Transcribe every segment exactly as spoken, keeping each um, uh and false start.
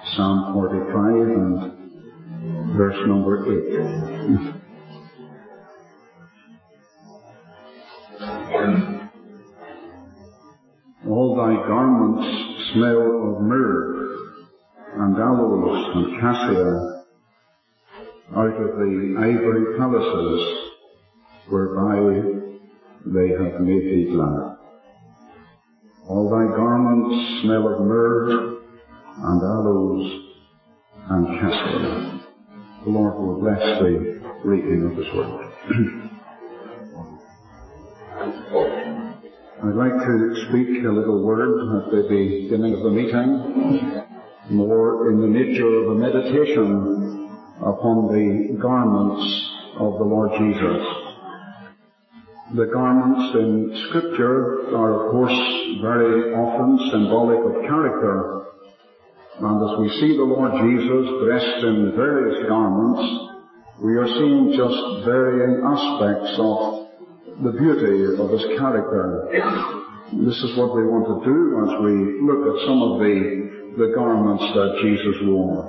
Psalm forty-five and verse number eight. All thy garments smell of myrrh and aloes and cassia out of the ivory palaces whereby they have made thee glad. All thy garments smell of myrrh and aloes and cassia. The Lord will bless the reading of His word. I'd like to speak a little word at the beginning of the meeting, more in the nature of a meditation upon the garments of the Lord Jesus. The garments in Scripture are, of course, very often symbolic of character. And as we see the Lord Jesus dressed in various garments, we are seeing just varying aspects of the beauty of His character. This is what we want to do as we look at some of the, the garments that Jesus wore.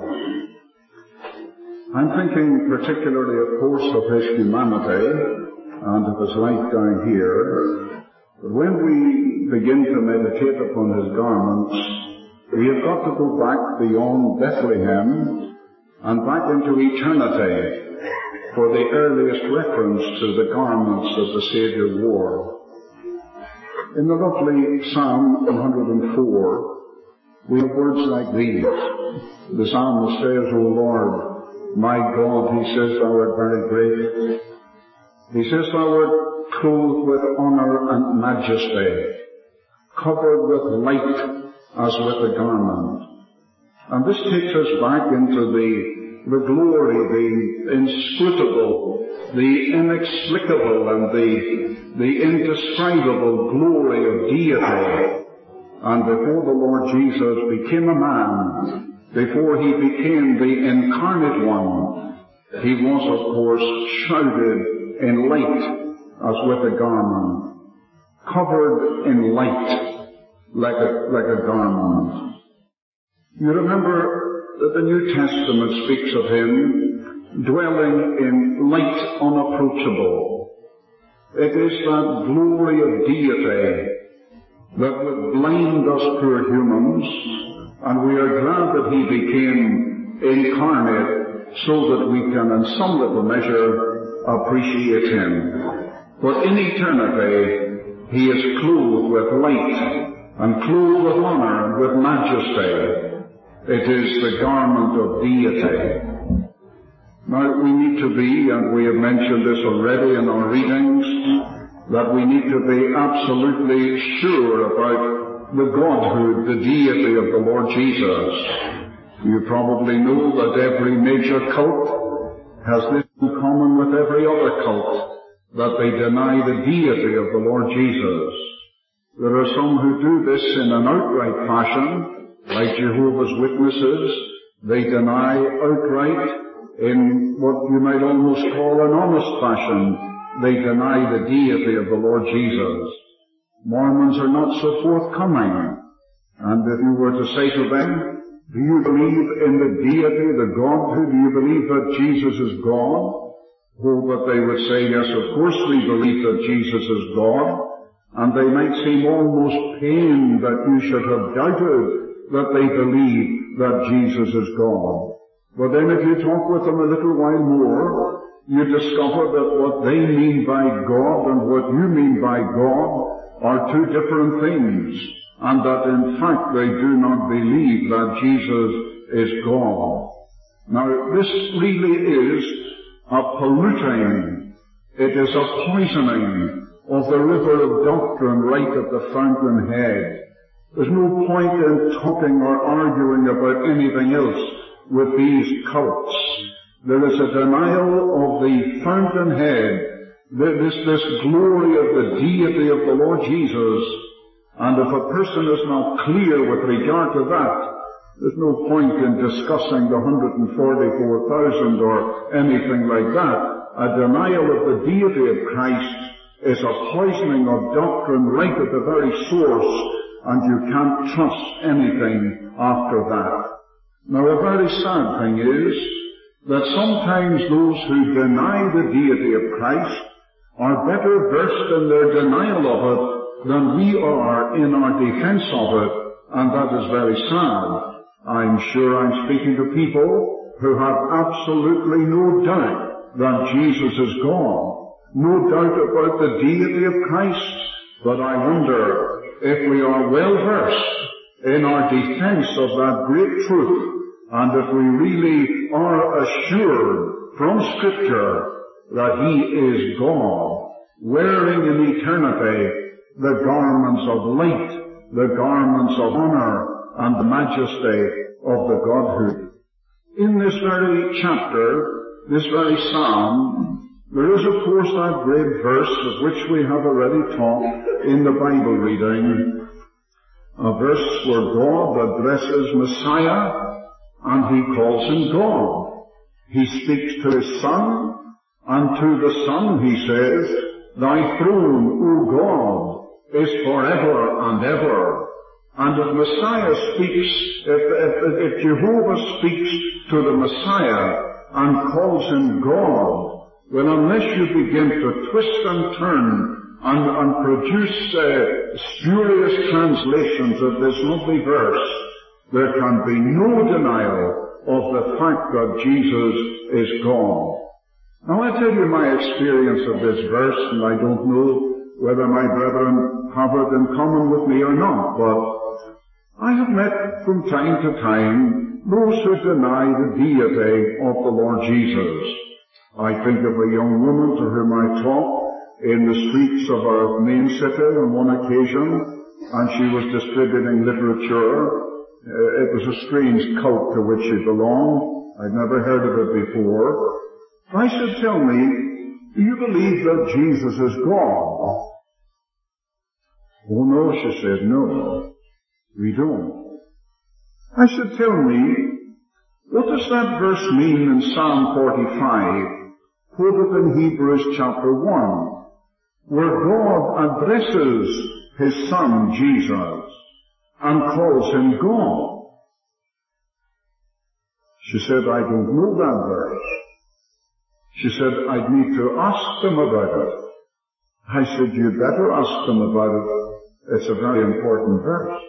I'm thinking particularly, of course, of His humanity and of His life down here. But when we begin to meditate upon His garments, we have got to go back beyond Bethlehem and back into eternity for the earliest reference to the garments that the Saviour wore. In the lovely Psalm one hundred four, we have words like these. The psalmist says, O Lord, my God, he says, thou art very great. He says, thou art clothed with honour and majesty, covered with light as with a garment. And this takes us back into the the glory, the inscrutable, the inexplicable, and the, the indescribable glory of deity. And before the Lord Jesus became a man, before He became the incarnate one, He was, of course, shrouded in light as with a garment, covered in light like a, like a garment. You remember that the New Testament speaks of Him dwelling in light unapproachable. It is that glory of deity that would blind us poor humans, and we are glad that He became incarnate so that we can in some little measure appreciate Him. But in eternity, He is clothed with light and clothed with honour and with majesty. It is the garment of deity. Now we need to be, and we have mentioned this already in our readings, that we need to be absolutely sure about the Godhood, the deity of the Lord Jesus. You probably know that every major cult has this in common with every other cult, that they deny the deity of the Lord Jesus. There are some who do this in an outright fashion, like Jehovah's Witnesses. They deny outright in what you might almost call an honest fashion. They deny the deity of the Lord Jesus. Mormons are not so forthcoming. And if you were to say to them, do you believe in the deity, the Godhood? Do you believe that Jesus is God? Oh, but they would say, yes, of course we believe that Jesus is God. And they might seem almost pained that you should have doubted that they believe that Jesus is God. But then if you talk with them a little while more, you discover that what they mean by God and what you mean by God are two different things, and that in fact they do not believe that Jesus is God. Now this really is a polluting, it is a poisoning of the river of doctrine right at the fountainhead. There's no point in talking or arguing about anything else with these cults. There is a denial of the fountainhead, this, this glory of the deity of the Lord Jesus. And if a person is not clear with regard to that, there's no point in discussing the one hundred forty-four thousand or anything like that. A denial of the deity of Christ is a poisoning of doctrine right at the very source, and you can't trust anything after that. Now, a very sad thing is that sometimes those who deny the deity of Christ are better versed in their denial of it than we are in our defense of it, and that is very sad. I'm sure I'm speaking to people who have absolutely no doubt that Jesus is God, no doubt about the deity of Christ, but I wonder if we are well versed in our defense of that great truth, and if we really are assured from Scripture that He is God, wearing in eternity the garments of light, the garments of honor, and the majesty of the Godhood. In this very chapter, this very psalm, there is of course that great verse of which we have already talked in the Bible reading, a verse where God addresses Messiah, and He calls Him God. He speaks to His Son, and to the Son He says, Thy throne, O God, is forever and ever. And if Messiah speaks, if, if, if Jehovah speaks to the Messiah and calls Him God, well, unless you begin to twist and turn and, and produce uh, spurious translations of this lovely verse, there can be no denial of the fact that Jesus is God. Now I tell you my experience of this verse, and I don't know whether my brethren have it in common with me or not, but I have met from time to time those who deny the deity of the Lord Jesus. I think of a young woman to whom I talked in the streets of our main city on one occasion, and she was distributing literature. Uh, it was a strange cult to which she belonged. I'd never heard of it before. I said, tell me, do you believe that Jesus is God? Oh no, she said, no, we don't. I said, tell me, what does that verse mean in Psalm forty-five, quoted in Hebrews chapter one, where God addresses His Son, Jesus, and calls Him God? She said, I don't know that verse. She said, I'd need to ask them about it. I said, you'd better ask them about it. It's a very important verse.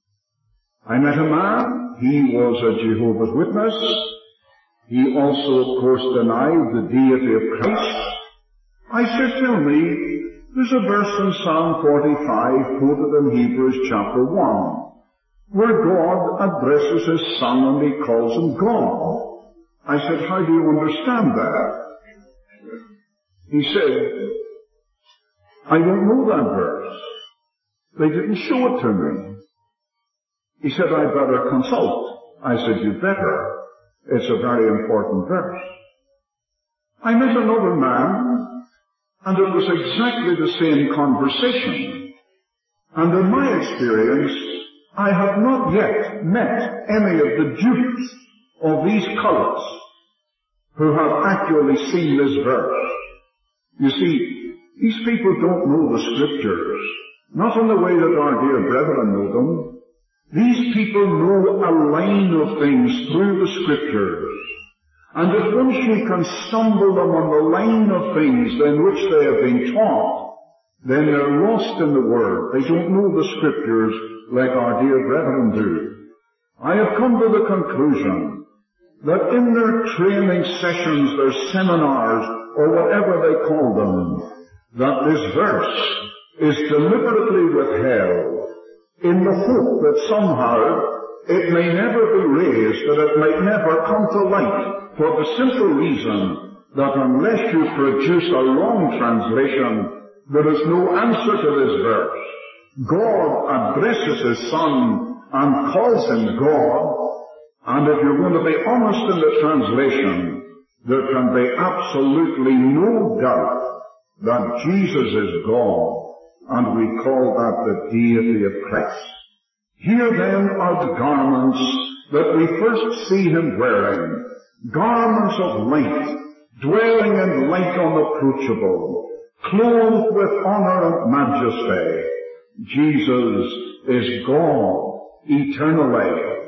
I met a man. He was a Jehovah's Witness. He also, of course, denied the deity of Christ. I said, tell me, there's a verse in Psalm forty-five, quoted in Hebrews chapter one, where God addresses His Son and He calls Him God. I said, how do you understand that? He said, I don't know that verse. They didn't show it to me. He said, I'd better consult. I said, you'd better. It's a very important verse. I met another man, and it was exactly the same conversation. And in my experience, I have not yet met any of the dupes of these cults who have actually seen this verse. You see, these people don't know the Scriptures, not in the way that our dear brethren know them. These people know a line of things through the Scriptures. And if once you can stumble them on the line of things in which they have been taught, then they're lost in the Word. They don't know the Scriptures like our dear brethren do. I have come to the conclusion that in their training sessions, their seminars, or whatever they call them, that this verse is deliberately withheld in the hope that somehow it may never be raised, that it might never come to light, for the simple reason that unless you produce a long translation, there is no answer to this verse. God addresses His Son and calls Him God, and if you're going to be honest in the translation, there can be absolutely no doubt that Jesus is God, and we call that the deity of Christ. Here then are the garments that we first see Him wearing, garments of light, dwelling in light unapproachable, clothed with honor and majesty. Jesus is God eternally.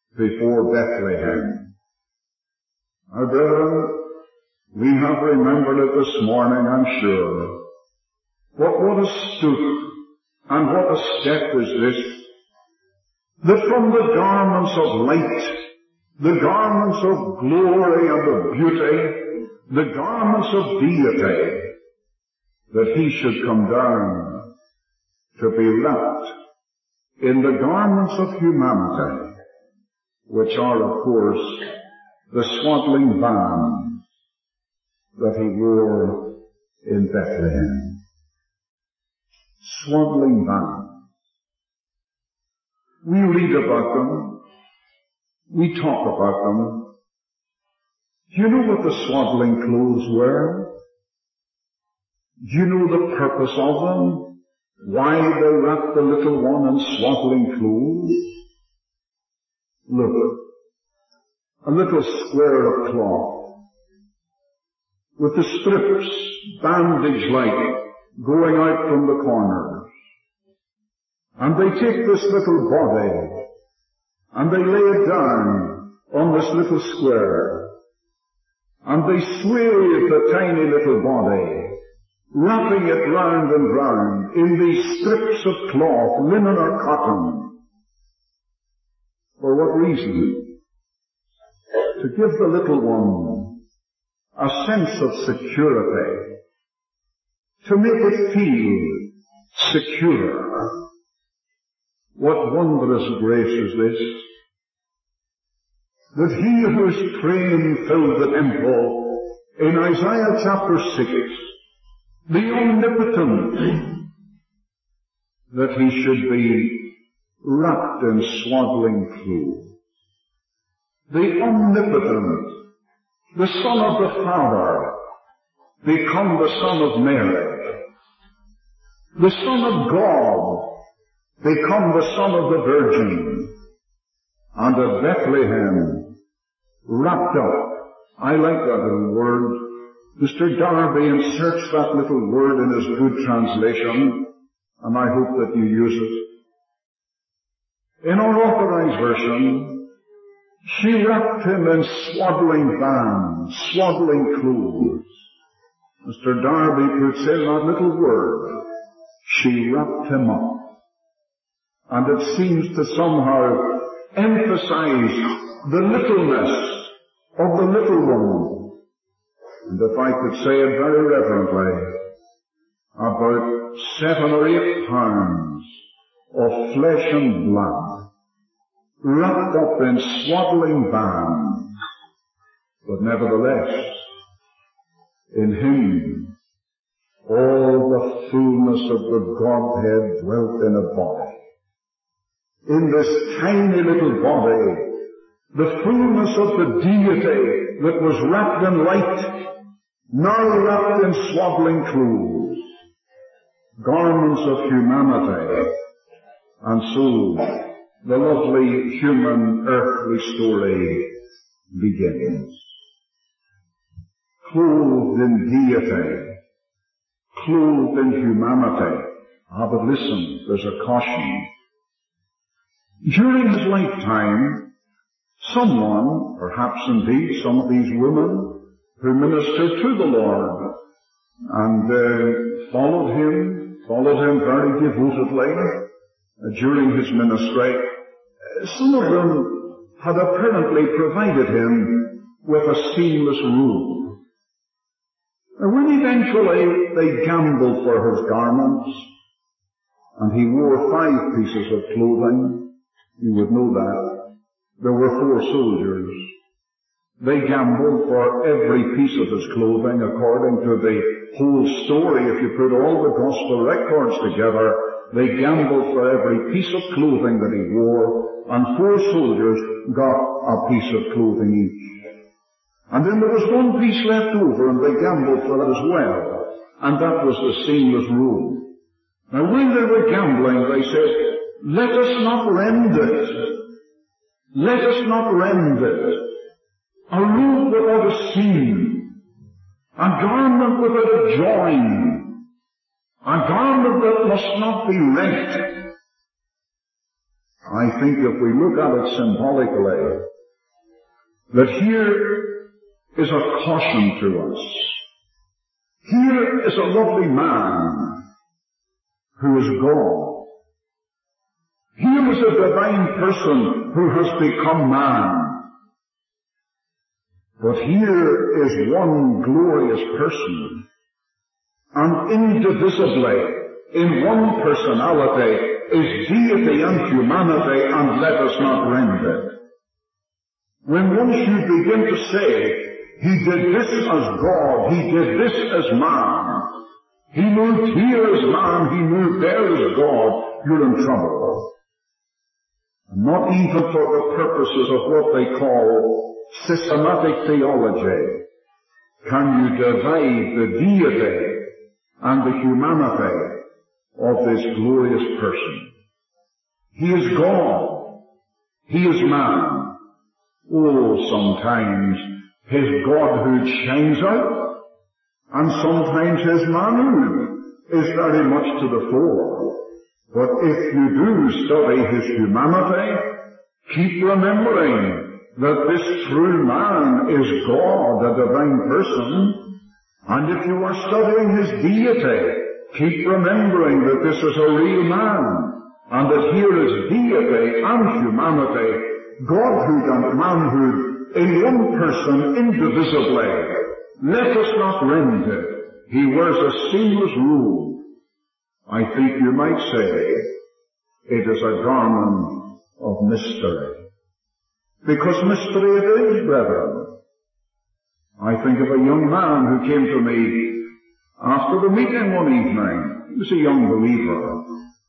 before Bethlehem. Our brethren, we have remembered it this morning, I'm sure. What, what a stoop and what a step is this, that from the garments of light, the garments of glory and of beauty, the garments of deity, that he should come down to be wrapped in the garments of humanity, which are, of course, the swaddling bands that he wore in Bethlehem. Swaddling bands. We read about them. We talk about them. Do you know what the swaddling clothes were? Do you know the purpose of them? Why they wrapped the little one in swaddling clothes? Look, a little square of cloth with the strips, bandage-like, going out from the corners. And they take this little body and they lay it down on this little square. And they swathe the tiny little body, wrapping it round and round in these strips of cloth, linen or cotton. For what reason? To give the little one a sense of security, to make it feel secure. What wondrous grace is this, that he whose train filled the temple in Isaiah chapter six, the omnipotent, that he should be wrapped in swaddling clothes. The omnipotent, the Son of the Father, become the Son of Mary. The Son of God, become the Son of the Virgin. And at Bethlehem, wrapped up. I like that little word. Mister Darby inserts that little word in his good translation, and I hope that you use it. In our authorized version, she wrapped him in swaddling bands, swaddling clothes. Mister Darby puts in that little word, she wrapped him up. And it seems to somehow emphasize the littleness of the little one. And if I could say it very reverently, about seven or eight pounds of flesh and blood, wrapped up in swaddling bands, but nevertheless, in him, all the fullness of the Godhead dwelt in a body. In this tiny little body, the fullness of the deity that was wrapped in light, now wrapped in swaddling clothes, garments of humanity, and so the lovely human earthly story begins. Clothed in deity, clothed in humanity. Ah, but listen, there's a caution. During his lifetime, someone, perhaps indeed some of these women, who ministered to the Lord and uh, followed him, followed him very devotedly uh, during his ministry, uh, some of them had apparently provided him with a seamless robe. And when eventually they gambled for his garments, and he wore five pieces of clothing, you would know that. There were four soldiers. They gambled for every piece of his clothing according to the whole story. If you put all the gospel records together, they gambled for every piece of clothing that he wore, and four soldiers got a piece of clothing each. And then there was one piece left over, and they gambled for it as well, and that was the seamless robe. Now when they were gambling, they said, let us not rend it. Let us not rend it. A robe without a seam, a garment without a join, a garment that must not be rent. I think if we look at it symbolically, that here is a caution to us. Here is a lovely man who is God. Here is a divine person who has become man. But here is one glorious person, and indivisibly, in one personality, is deity and humanity, and let us not rend it. When once you begin to say, he did this as God, he did this as man, he moved here as man, he moved there as God, you're in trouble. Not even for the purposes of what they call systematic theology can you divide the deity and the humanity of this glorious person. He is God. He is man. Oh, sometimes his godhood shines out, and sometimes his manhood is very much to the fore. But if you do study his humanity, keep remembering that this true man is God, a divine person. And if you are studying his deity, keep remembering that this is a real man, and that here is deity and humanity, godhood and manhood in one person indivisibly. Let us not rend it. He wears a seamless robe. I think you might say it is a garment of mystery. Because mystery it is, brethren. I think of a young man who came to me after the meeting one evening. He was a young believer.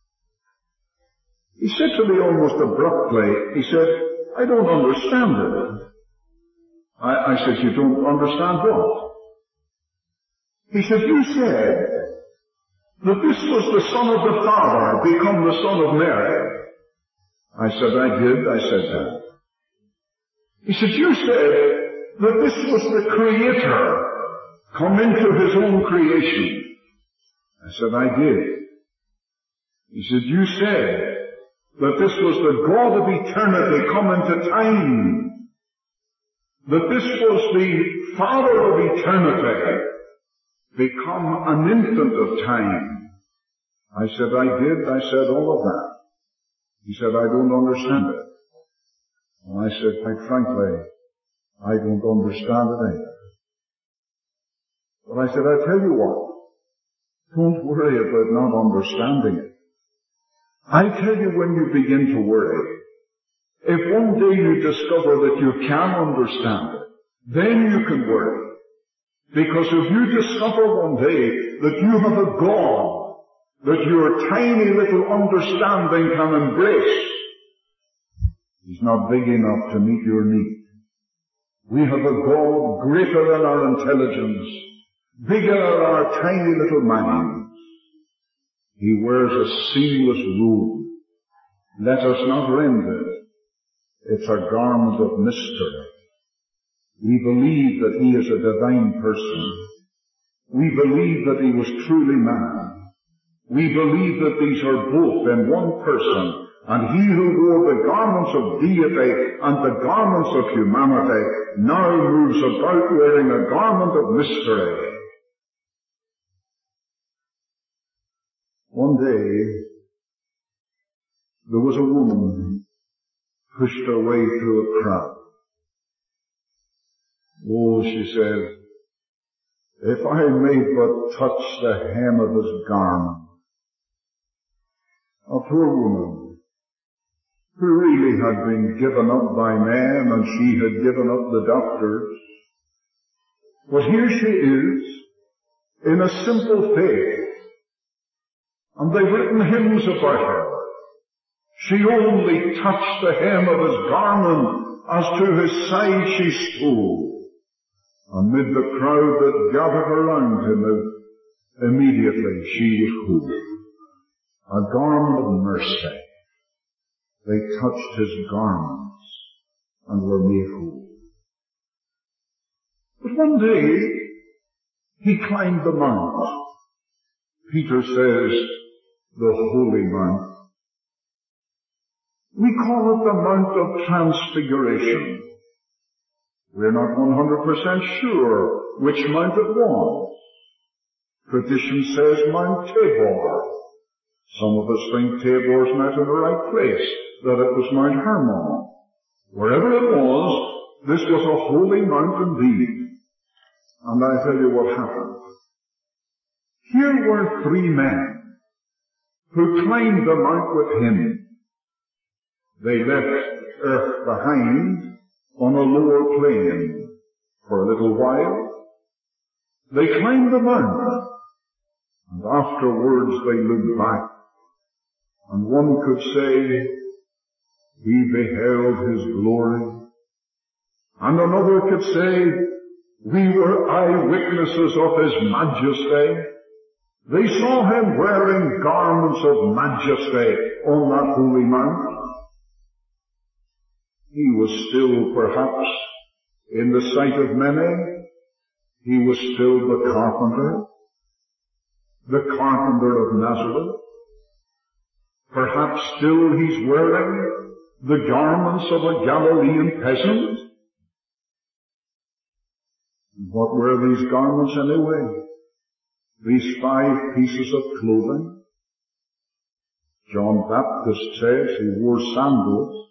He said to me almost abruptly, he said, I don't understand it. I, I said, you don't understand what? He said, you said that this was the Son of the Father become the Son of Mary. I said, I did, I said that. He said, you said that this was the Creator come into his own creation. I said, I did. He said, you said that this was the God of eternity come into time. That this was the Father of eternity become an infant of time. I said, I did. I said all of that. He said, I don't understand it. And I said, quite frankly, I don't understand it either. But I said, I tell you what, don't worry about not understanding it. I tell you, when you begin to worry, if one day you discover that you can understand it, then you can worry. Because if you discover one day that you have a God that your tiny little understanding can embrace, he's not big enough to meet your need. We have a God greater than our intelligence, bigger than our tiny little minds. He wears a seamless robe. Let us not rend it. It's a garment of mystery. We believe that he is a divine person. We believe that he was truly man. We believe that these are both in one person. And he who wore the garments of deity and the garments of humanity now moves about wearing a garment of mystery. One day, there was a woman pushed her way through a crowd. Oh, she said, if I may but touch the hem of his garment. A poor woman who really had been given up by men, and she had given up the doctors. But here she is, in a simple faith. And they've written hymns about her. She only touched the hem of his garment, as to his side she stole. Amid the crowd that gathered around him, immediately she was whole. A garment of mercy. They touched his garments and were made whole. But one day, he climbed the mount. Peter says, the holy mount. We call it the Mount of Transfiguration. We're not one hundred percent sure which mount it was. Tradition says Mount Tabor. Some of us think Tabor's not in the right place, that it was Mount Hermon. Wherever it was, this was a holy mount indeed. And I tell you what happened. Here were three men who climbed the mount with him. They left earth behind on a lower plane for a little while. They climbed the mount, and afterwards they looked back, and one could say, we beheld his glory, and another could say, we were eyewitnesses of his majesty. They saw him wearing garments of majesty on that holy mount. He was still, perhaps, in the sight of many, he was still the carpenter, the carpenter of Nazareth. Perhaps still he's wearing the garments of a Galilean peasant. What were these garments anyway? These five pieces of clothing? John Baptist says he wore sandals.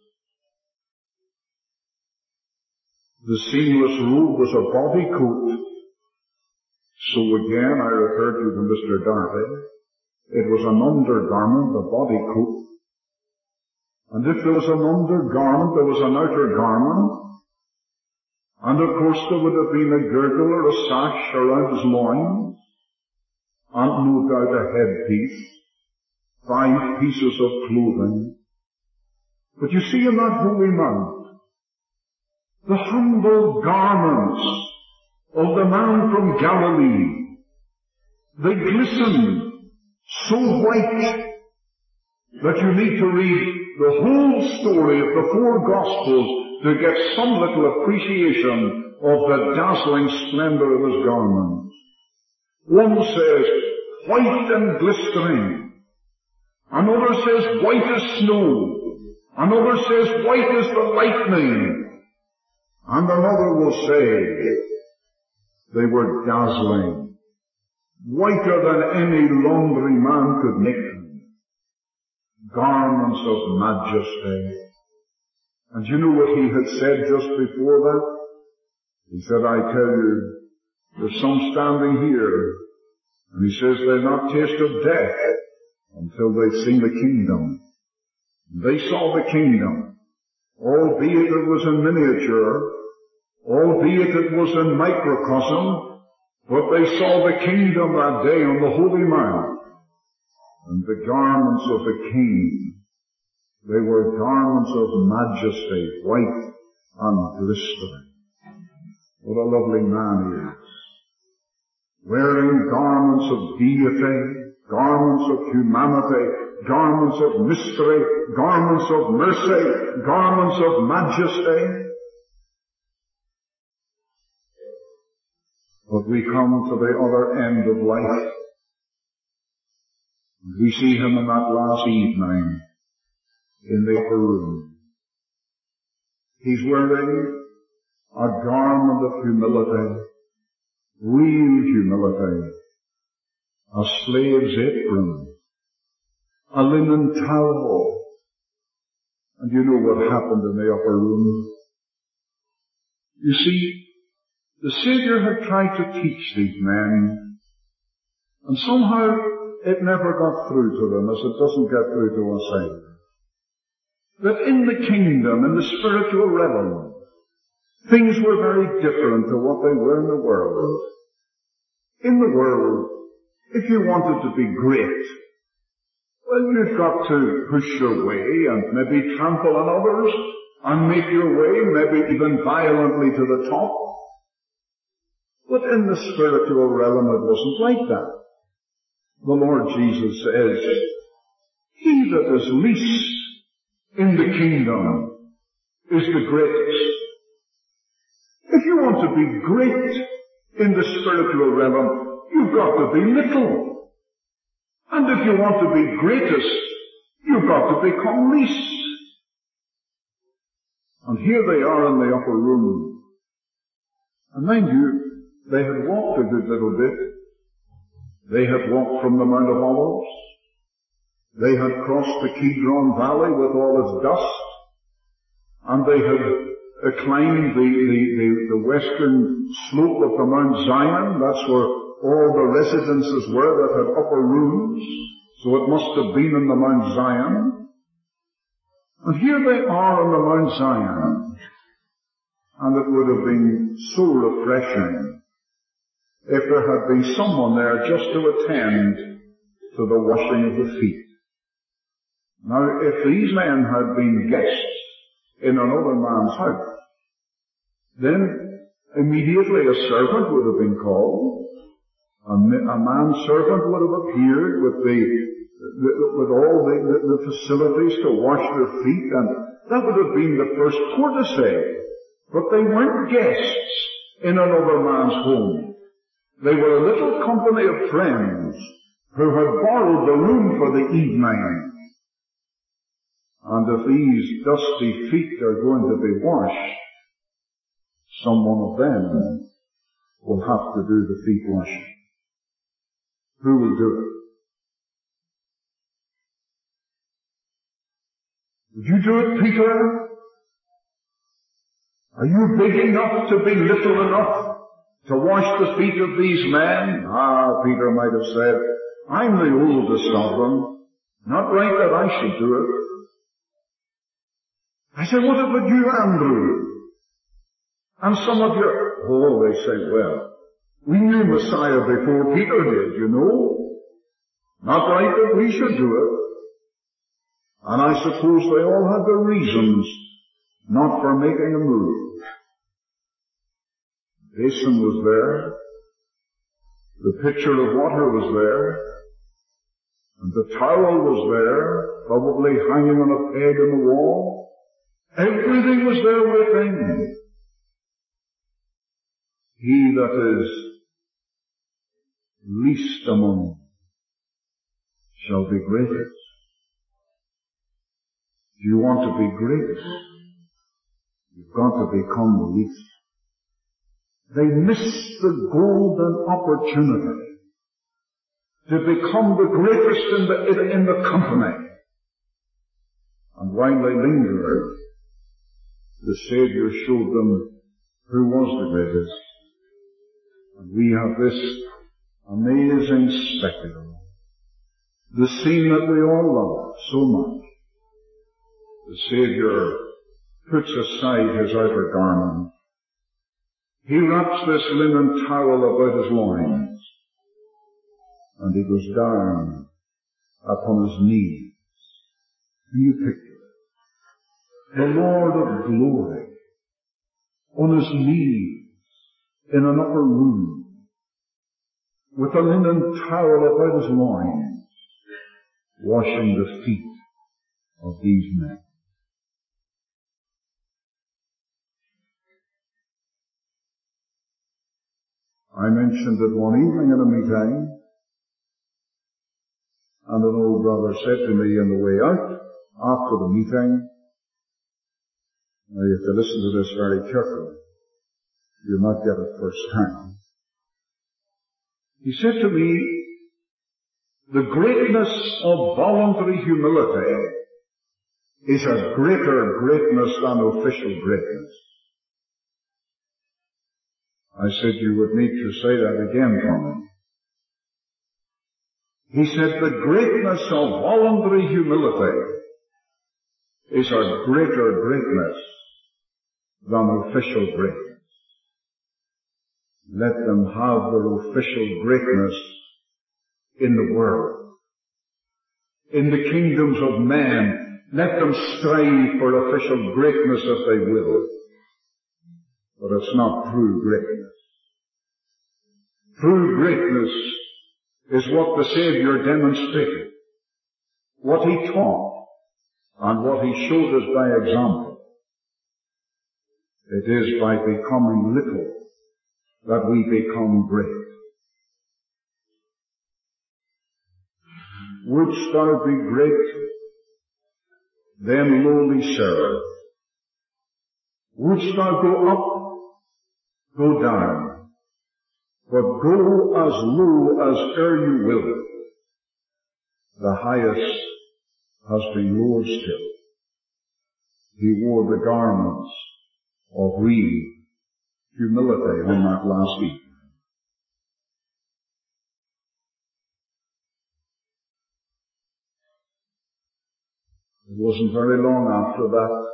The seamless robe was a body coat. So again, I refer you to Mister Darby. It was an undergarment, a body coat. And if there was an undergarment, there was an outer garment. And of course there would have been a girdle or a sash around his loins. And no doubt a headpiece. Five pieces of clothing. But you see in that holy mount, the humble garments of the man from Galilee, they glisten so white that you need to read the whole story of the four Gospels to get some little appreciation of the dazzling splendor of his garments. One says, white and glistering. Another says, white as snow. Another says, white as the lightning. And another will say, they were dazzling, whiter than any laundryman could make them. Garments of majesty. And you know what he had said just before that? He said, I tell you, there's some standing here, and he says they'll not taste of death until they've seen the kingdom. They saw the kingdom, albeit it was in miniature, albeit it was in microcosm, but they saw the kingdom that day on the holy mount. And the garments of the king, they were garments of majesty, white and glistering. What a lovely man he is. Wearing garments of deity, garments of humanity, garments of mystery, garments of mercy, garments of majesty. But we come to the other end of life. We see him in that last evening in the upper room. He's wearing a garment of humility, real humility, a slave's apron, a linen towel. And you know what happened in the upper room? You see, the Savior had tried to teach these men, and somehow it never got through to them, as it doesn't get through to us either. That in the kingdom, in the spiritual realm, things were very different to what they were in the world. In the world, if you wanted to be great, well, you've got to push your way and maybe trample on others and make your way, maybe even violently to the top. But in the spiritual realm, it wasn't like that. The Lord Jesus says, he that is least in the kingdom is the greatest. If you want to be great in the spiritual realm, you've got to be little. And if you want to be greatest, you've got to become least. And here they are in the upper room. And mind you, they had walked a good little bit. They had walked from the Mount of Olives. They had crossed the Kidron Valley with all its dust. And they had uh, climbed the, the, the, the western slope of the Mount Zion. That's where all the residences were that had upper rooms. So it must have been in the Mount Zion. And here they are on the Mount Zion. And it would have been so refreshing if there had been someone there just to attend to the washing of the feet. Now, if these men had been guests in another man's house, then immediately a servant would have been called. A, a manservant would have appeared with the, the with all the, the, the facilities to wash their feet, and that would have been the first courtesy. But they weren't guests in another man's home. They were a little company of friends who had borrowed the room for the evening. And if these dusty feet are going to be washed, someone of them will have to do the feet washing. Who will do it? Would you do it, Peter? Are you big enough to be little enough to wash the feet of these men? Ah, Peter might have said, I'm the oldest of them. Not right that I should do it. I said, what about you, Andrew? And some of you, oh, they say, well, we knew Messiah before Peter did, you know. Not right that we should do it. And I suppose they all had their reasons not for making a move. The basin was there. The pitcher of water was there. And the towel was there, probably hanging on a peg in the wall. Everything was there with him. He that is least among them shall be greatest. Do you want to be greatest? You've got to become the least. They missed the golden opportunity to become the greatest in the, in the company. And while they lingered, the Savior showed them who was the greatest. And we have this amazing spectacle. The scene that we all love so much. The Savior puts aside his outer garment. He wraps this linen towel about his loins. And he goes down upon his knees. Can you picture it? The Lord of glory on his knees in an upper room with a linen towel about his loins, washing the feet of these men. I mentioned it one evening in a meeting, and an old brother said to me on the way out, after the meeting, now you have to listen to this very carefully. You'll not get it first time. He said to me, the greatness of voluntary humility is a greater greatness than official greatness. I said, you would need to say that again, Tommy. He said, the greatness of voluntary humility is a greater greatness than official greatness. Let them have their official greatness in the world. In the kingdoms of men, let them strive for official greatness if they will. But it's not true greatness. True greatness is what the Savior demonstrated, what he taught, and what he showed us by example. It is by becoming little that we become great. Wouldst thou be great? Then lowly serve. Wouldst thou go up? Go down. But go as low as e'er you will. The highest has been lower still. He wore the garments of real humility on that last evening. It wasn't very long after that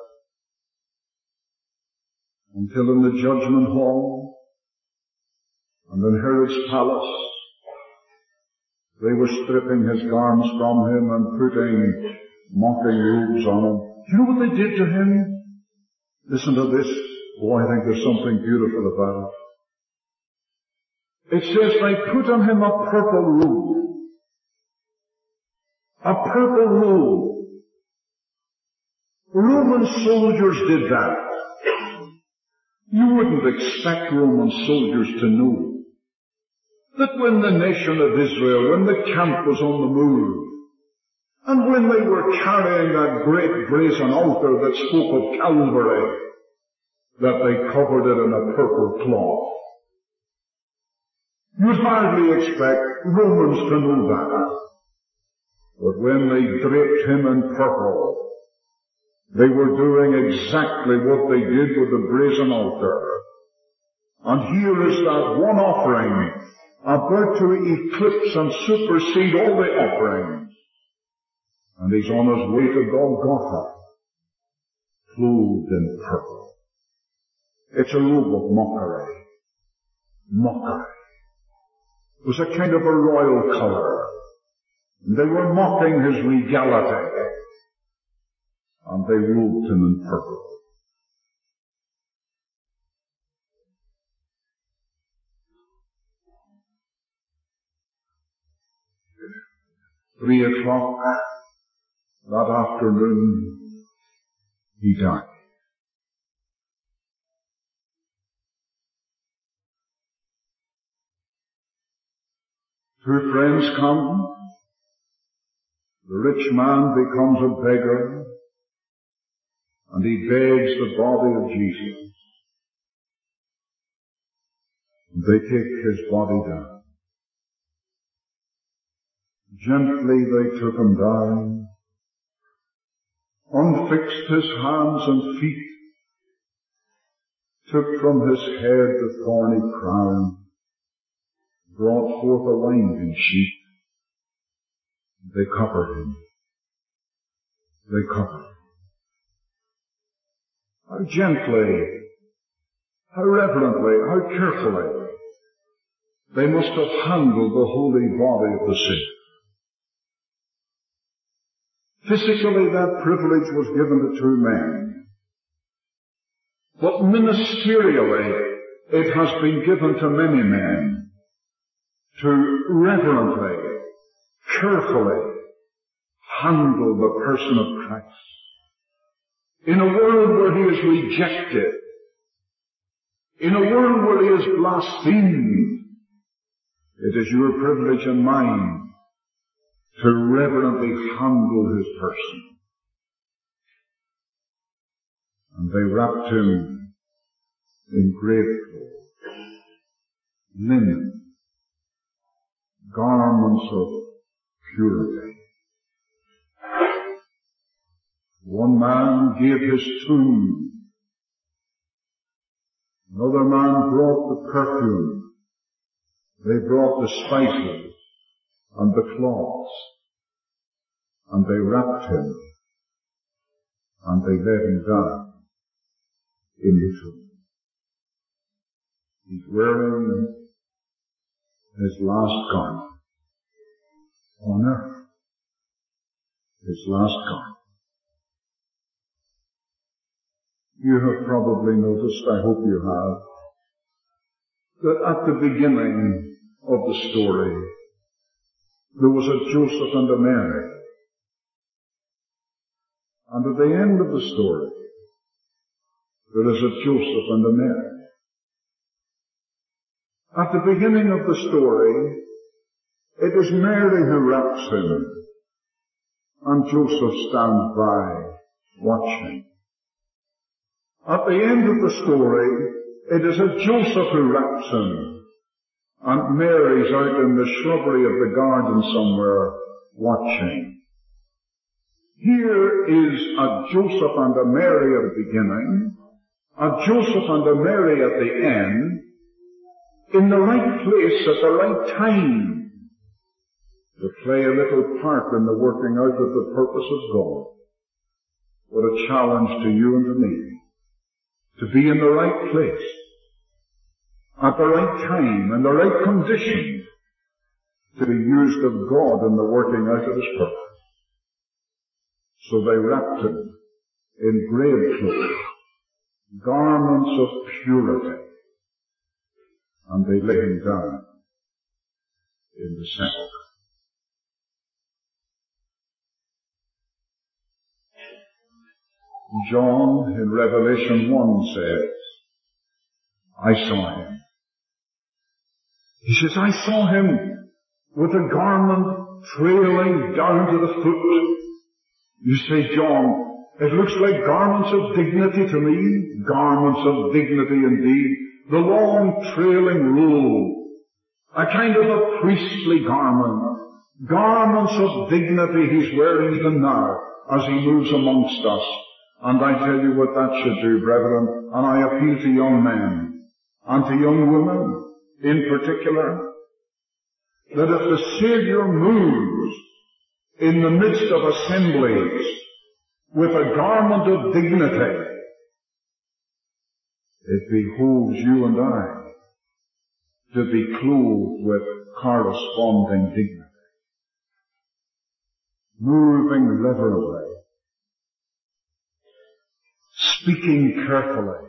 until in the judgment hall and in Herod's palace they were stripping his garments from him and putting mocking robes on him. Do you know what they did to him? Listen to this. Oh, I think there's something beautiful about it. It says they put on him a purple robe. A purple robe. Roman soldiers did that. You wouldn't expect Roman soldiers to know that when the nation of Israel, when the camp was on the move, and when they were carrying that great brazen altar that spoke of Calvary, that they covered it in a purple cloth. You'd hardly expect Romans to know that. But when they draped him in purple, they were doing exactly what they did with the brazen altar. And here is that one offering about to eclipse and supersede all the offerings. And he's on his way to Golgotha, clothed in purple. It's a robe of mockery. Mockery. It was a kind of a royal color. And they were mocking his regality. And they robed him in purple. Three o'clock that afternoon, he died. Two friends come. The rich man becomes a beggar, and he begs the body of Jesus. They take his body down. Gently they took him down, unfixed his hands and feet, took from his head the thorny crown, brought forth a winding sheet. They covered him. They covered him. How gently, how reverently, how carefully they must have handled the holy body of the Savior. Physically, that privilege was given to two men. But ministerially, it has been given to many men to reverently, carefully handle the person of Christ. In a world where he is rejected, in a world where he is blasphemed, it is your privilege and mine to reverently handle his person. And they wrapped him in grave clothes, linen, garments of purity. One man gave his tomb. Another man brought the perfume. They brought the spices and the cloths. And they wrapped him. And they let him down in the tomb. He's wearing his last garment on earth. His last garment. You have probably noticed, I hope you have, that at the beginning of the story, there was a Joseph and a Mary. And at the end of the story, there is a Joseph and a Mary. At the beginning of the story, it is Mary who wraps him, and Joseph stands by, watching. At the end of the story, it is a Joseph who wraps him, and Mary's out in the shrubbery of the garden somewhere watching. Here is a Joseph and a Mary at the beginning, a Joseph and a Mary at the end, in the right place at the right time, to play a little part in the working out of the purpose of God. What a challenge to you and to me, to be in the right place, at the right time, in the right condition, to be used of God in the working out of His purpose. So they wrapped Him in grave clothes, garments of purity, and they lay Him down in the sepulchre. John in Revelation one says, I saw Him. He says, I saw Him with a garment trailing down to the foot. You say, John, it looks like garments of dignity to me. Garments of dignity indeed. The long trailing robe. A kind of a priestly garment. Garments of dignity He's wearing even now as He moves amongst us. And I tell you what that should do, brethren, and I appeal to young men and to young women in particular, that if the Savior moves in the midst of assemblies with a garment of dignity, it behooves you and I to be clothed with corresponding dignity, moving reverently, speaking carefully,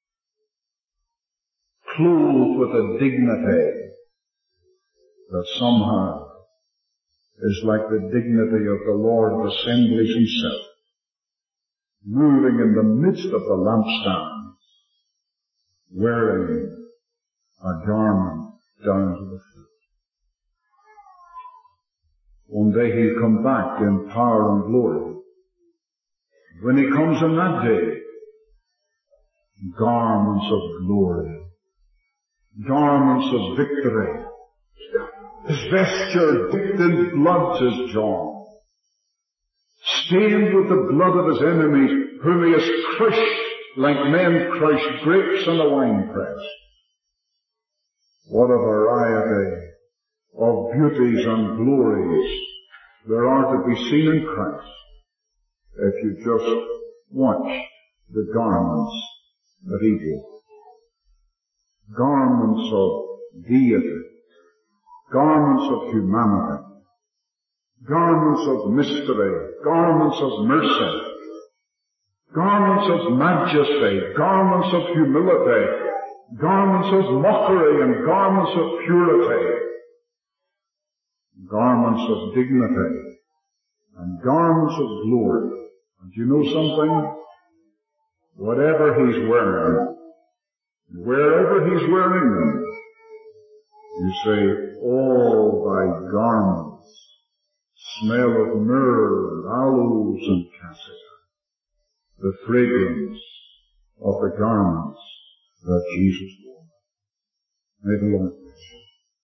clothed with a dignity that somehow is like the dignity of the Lord of assemblies Himself, moving in the midst of the lampstands, wearing a garment down to the foot. One day He'll come back in power and glory. When He comes in that day, garments of glory, garments of victory, His vesture dipped in blood, says John, stained with the blood of His enemies, whom He has crushed like men crush grapes in a winepress. What a variety of beauties and glories there are to be seen in Christ if you just watch the garments that He wore. Garments of deity, garments of humanity, garments of mystery, garments of mercy, garments of majesty, garments of humility, garments of mockery and garments of purity, garments of dignity and garments of glory. And you know something? Whatever He's wearing, wherever He's wearing them, you say, all Thy garments smell of myrrh and aloes and cassia, the fragrance of the garments that Jesus wore. May the Lord